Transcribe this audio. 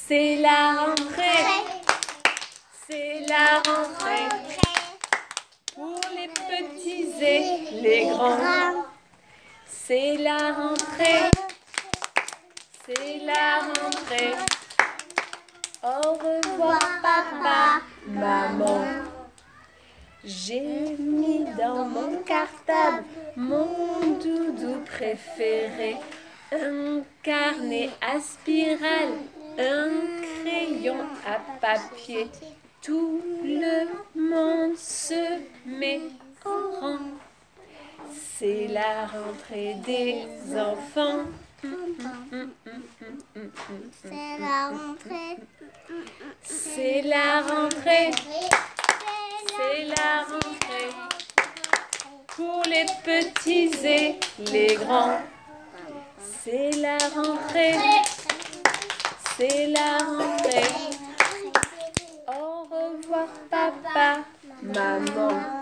C'est la rentrée. C'est la rentrée. Pour les petits et les grands. C'est la rentrée. C'est la rentrée. Au revoir papa, maman. J'ai mis dans mon cartable mon doudou préféré. Un carnet à spirale, un crayon à papier. Tout le monde se met en rang. C'est la rentrée des enfants. C'est la rentrée. C'est la rentrée. C'est la rentrée. Pour les petits et les grands. C'est la rentrée. C'est la rentrée. Au revoir papa, maman.